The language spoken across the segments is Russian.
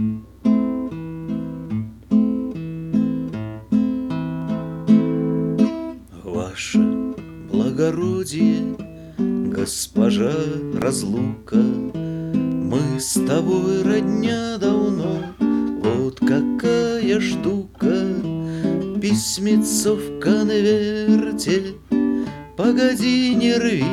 Ваше благородие, госпожа Разлука, мы с тобой родня давно, вот какая штука. Письмецо в конверте, погоди, не рви,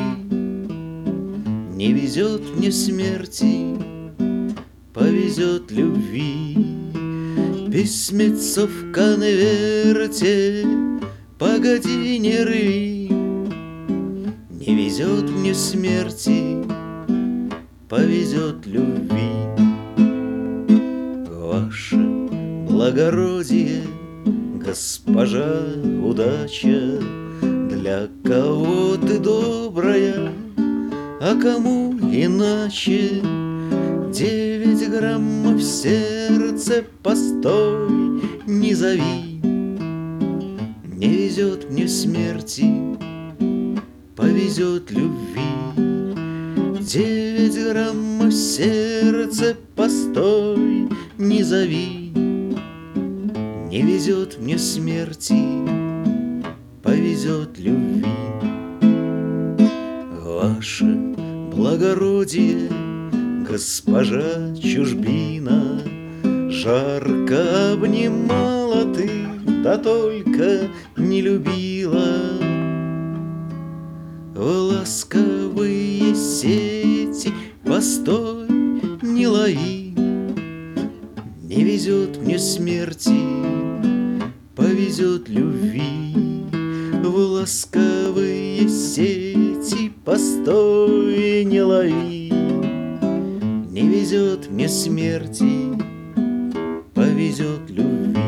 не везет мне смерти, повезет любви. Письмецо в конверте, погоди, не рви, не везет мне смерти, повезет любви. Ваше благородие, госпожа удача, для кого ты добрая, а кому иначе? 9 граммов в сердце, постой, не зови, не везет мне смерти, повезет любви. 9 граммов в сердце, постой, не зови, не везет мне смерти, повезет любви. Ваше благородие, госпожа чужбина, жарко обнимала ты, да только не любила. В ласковые сети, постой, не лови, не везет мне смерти, повезет любви. В ласковые сети, постой, не лови, не везет мне смерти, повезет любви.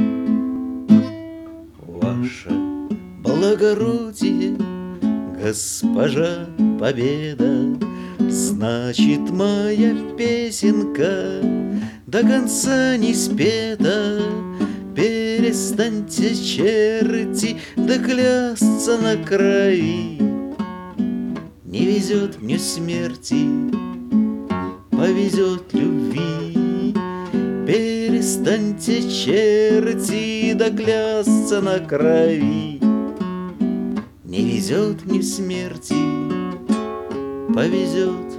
Ваше благородие, госпожа Победа, значит, моя песенка до конца не спета. Перестаньте, черти, да клясться на крови, не везет мне смерти, повезет любви. Перестаньте, черти, да клясться на крови, не везет мне смерти, повезет